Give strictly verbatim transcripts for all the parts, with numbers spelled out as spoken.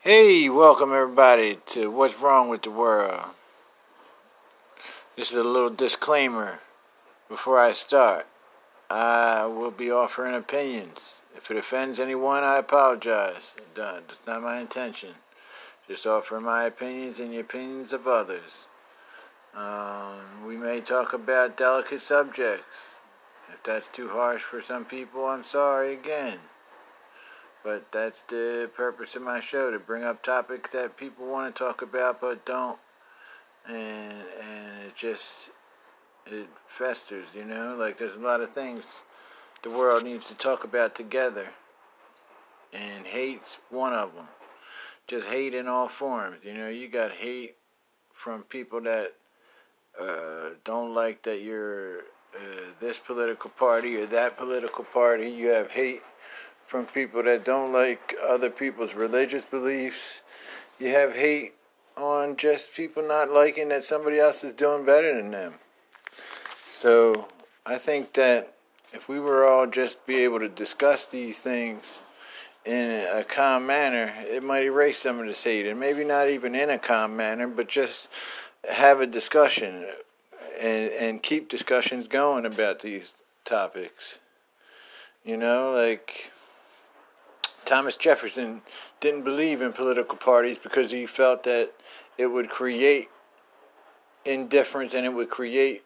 Hey, welcome everybody to What's Wrong with the World. This is a little disclaimer before I start. I will be offering opinions. If it offends anyone, I apologize. That's not my intention. Just offering my opinions and the opinions of others. Um, we may talk about delicate subjects. If that's too harsh for some people, I'm sorry again. But that's the purpose of my show, to bring up topics that people want to talk about but don't. And and it just, it festers, you know? Like, there's a lot of things the world needs to talk about together. And hate's one of them. Just hate in all forms. You know, you got hate from people that uh, don't like that you're uh, this political party or that political party. You have hate from people that don't like other people's religious beliefs. You have hate on just people not liking that somebody else is doing better than them. So I think that if we were all just be able to discuss these things in a calm manner, it might erase some of this hate. And maybe not even in a calm manner, but just have a discussion and, and keep discussions going about these topics. You know, like Thomas Jefferson didn't believe in political parties because he felt that it would create indifference and it would create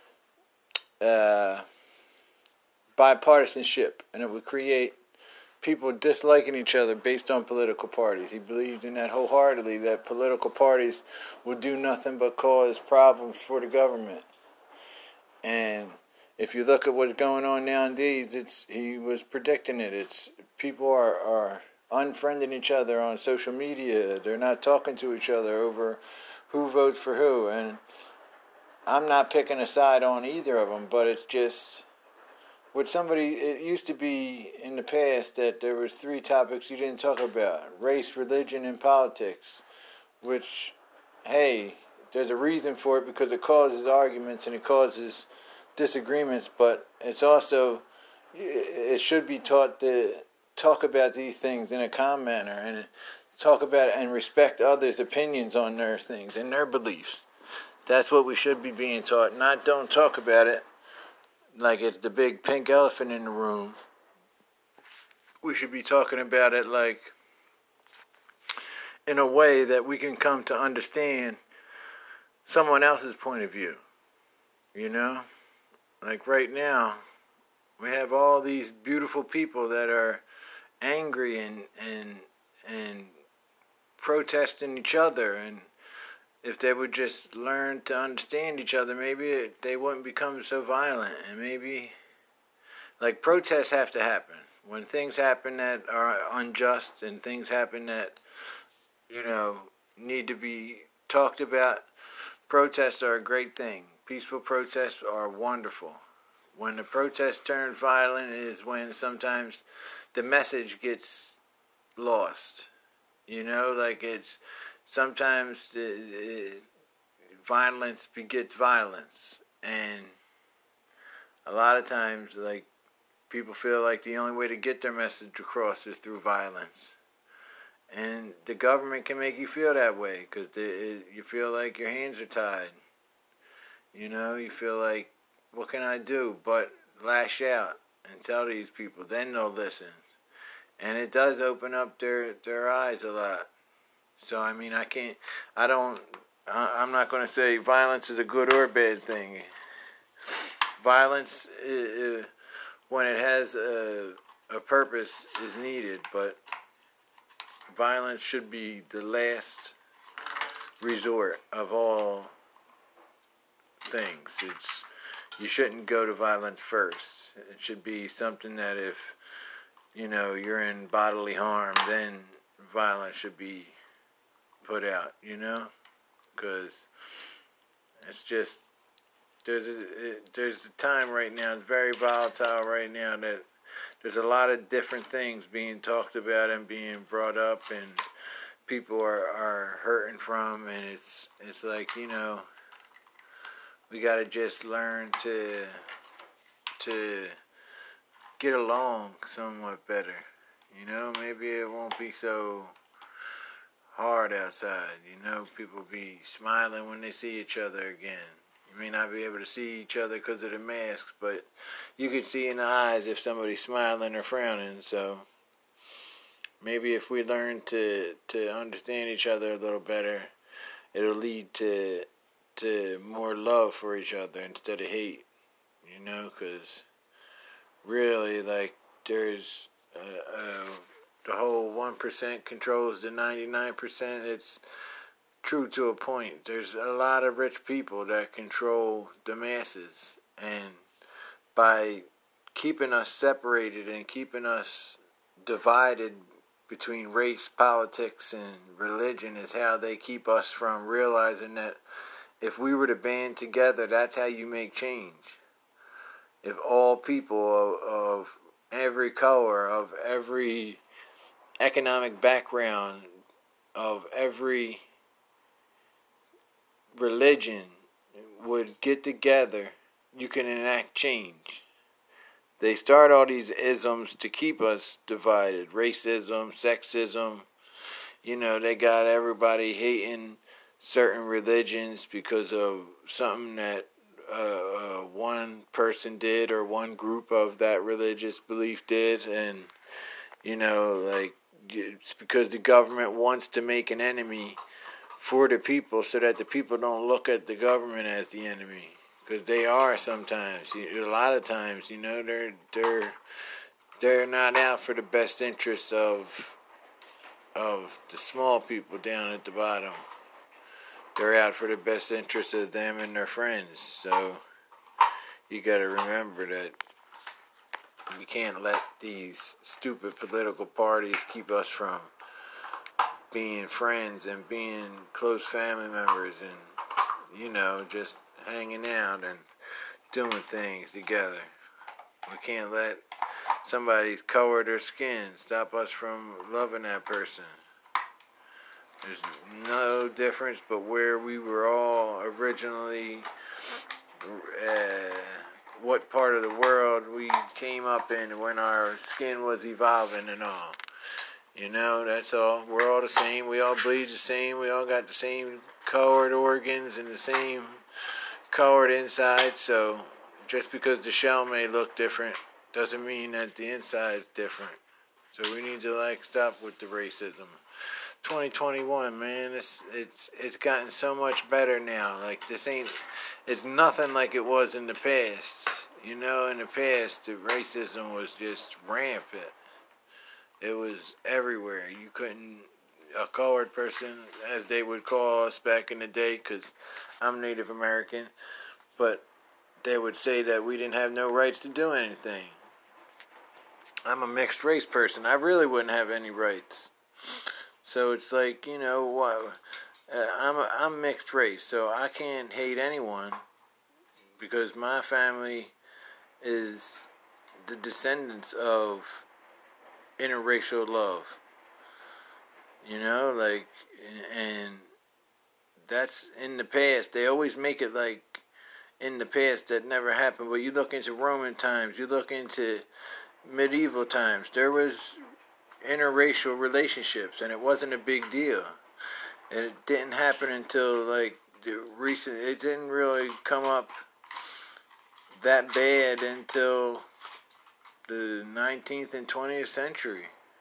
uh, bipartisanship, and it would create people disliking each other based on political parties. He believed in that wholeheartedly, that political parties would do nothing but cause problems for the government. And if you look at what's going on nowadays, it's he was predicting it. It's people are, are unfriending each other on social media. They're not talking to each other over who votes for who. And I'm not picking a side on either of them, but it's just with somebody. It used to be in the past that there was three topics you didn't talk about: race, religion, and politics. Which, hey, there's a reason for it, because it causes arguments and it causes disagreements, but it's also, it should be taught to talk about these things in a calm manner and talk about and respect others' opinions on their things and their beliefs. That's what we should be being taught, not don't talk about it like it's the big pink elephant in the room. We should be talking about it like in a way that we can come to understand someone else's point of view, you know? Like right now, we have all these beautiful people that are angry and and and protesting each other. And if they would just learn to understand each other, maybe it, they wouldn't become so violent. And maybe, like, protests have to happen. When things happen that are unjust and things happen that, you know, need to be talked about, protests are a great thing. Peaceful protests are wonderful. When the protests turn violent is when sometimes the message gets lost. You know, like it's sometimes the, the violence begets violence. And a lot of times, like, people feel like the only way to get their message across is through violence. And the government can make you feel that way because you feel like your hands are tied. You know, you feel like, what can I do but lash out and tell these people? Then they'll listen. And it does open up their, their eyes a lot. So, I mean, I can't, I don't, I'm not going to say violence is a good or bad thing. Violence, uh, when it has a, a purpose, is needed. But violence should be the last resort of all things. It's you shouldn't go to violence first. It should be something that if, you know, you're in bodily harm, then violence should be put out, you know? Because it's just, there's a, it, there's a time right now, it's very volatile right now, that there's a lot of different things being talked about and being brought up, and people are, are hurting from, and it's it's like, you know, we gotta just learn to to get along somewhat better. You know, maybe it won't be so hard outside. You know, people be smiling when they see each other again. You may not be able to see each other because of the masks, but you can see in the eyes if somebody's smiling or frowning. So maybe if we learn to to understand each other a little better, it'll lead to to more love for each other instead of hate. You know, because really, like, there's uh, uh, the whole one percent controls the ninety-nine percent. It's true to a point. There's a lot of rich people that control the masses, and by keeping us separated and keeping us divided between race, politics, and religion is how they keep us from realizing that if we were to band together, that's how you make change. If all people of, of every color, of every economic background, of every religion would get together, you can enact change. They start all these isms to keep us divided. Racism, sexism. You know, they got everybody hating certain religions because of something that uh, uh, one person did or one group of that religious belief did. And, you know, like, it's because the government wants to make an enemy for the people so that the people don't look at the government as the enemy. Because they are sometimes, a lot of times, you know, they're they're they're not out for the best interests of of the small people down at the bottom. They're out for the best interests of them and their friends. So you got to remember that we can't let these stupid political parties keep us from being friends and being close family members and, you know, just hanging out and doing things together. We can't let somebody's color or skin stop us from loving that person. There's no difference but where we were all originally, uh, what part of the world we came up in when our skin was evolving and all. You know, that's all. We're all the same. We all bleed the same. We all got the same colored organs and the same colored inside. So just because the shell may look different doesn't mean that the inside is different. So we need to, like, stop with the racism. twenty twenty-one, man, it's it's it's gotten so much better now. Like, this ain't, it's nothing like it was in the past. You know, in the past, the racism was just rampant. It was everywhere. You couldn't, a colored person, as they would call us back in the day, because I'm Native American, but they would say that we didn't have no rights to do anything. I'm a mixed race person. I really wouldn't have any rights. So it's like, you know, what? Uh, I'm a, I'm mixed race, so I can't hate anyone because my family is the descendants of interracial love. You know, like, and that's in the past. They always make it like in the past that never happened. But you look into Roman times, you look into medieval times, there was interracial relationships, and it wasn't a big deal. And it didn't happen until, like, the recent, it didn't really come up that bad until the nineteenth and twentieth century.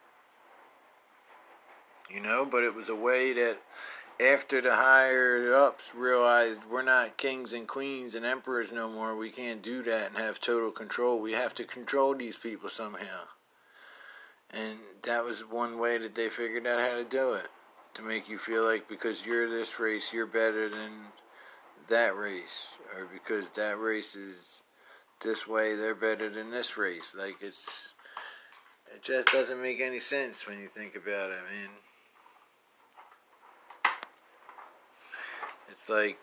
You know, but it was a way that after the higher ups realized we're not kings and queens and emperors no more, we can't do that and have total control. We have to control these people somehow. And that was one way that they figured out how to do it. To make you feel like because you're this race, you're better than that race. Or because that race is this way, they're better than this race. Like, it's, it just doesn't make any sense when you think about it, man. It's like,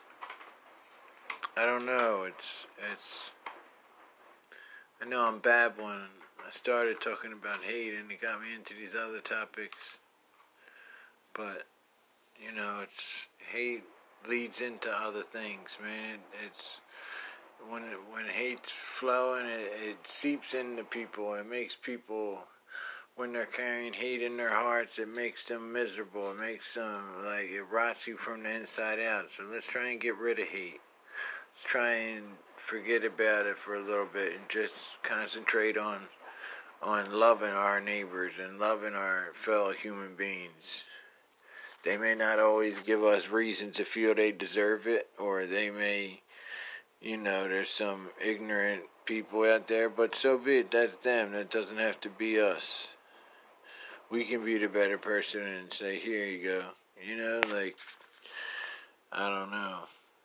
I don't know, it's, it's, I know I'm babbling. I started talking about hate and it got me into these other topics. But, you know, it's, hate leads into other things, man. It, it's, when it, when hate's flowing, it, it seeps into people. It makes people when they're carrying hate in their hearts, it makes them miserable. It makes them, like, it rots you from the inside out. So let's try and get rid of hate. Let's try and forget about it for a little bit and just concentrate on on loving our neighbors and loving our fellow human beings. They may not always give us reason to feel they deserve it, or they may, you know, there's some ignorant people out there, but so be it. That's them. That doesn't have to be us. We can be the better person and say, here you go. You know, like, I don't know.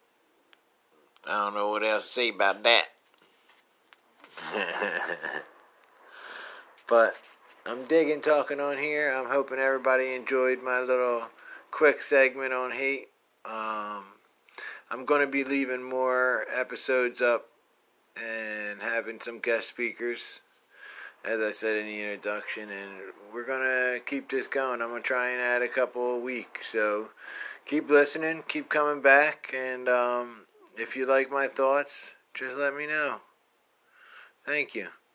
I don't know what else to say about that. But I'm digging talking on here. I'm hoping everybody enjoyed my little quick segment on hate. Um, I'm going to be leaving more episodes up and having some guest speakers, as I said in the introduction, and we're going to keep this going. I'm going to try and add a couple a week. So keep listening, keep coming back, and um, if you like my thoughts, just let me know. Thank you.